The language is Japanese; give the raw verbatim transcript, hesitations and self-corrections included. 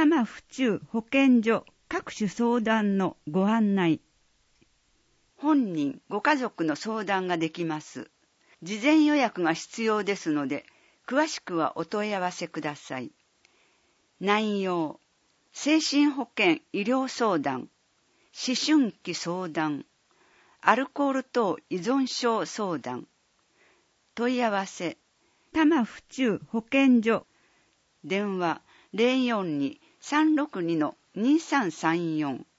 多摩府中保健所各種相談のご案内。本人ご家族の相談ができます。事前予約が必要ですので、詳しくはお問い合わせください。内容、精神保健医療相談、思春期相談、アルコール等依存症相談。問い合わせ、多摩府中保健所。電話 ゼロよんに さんろくに にさんさんよん。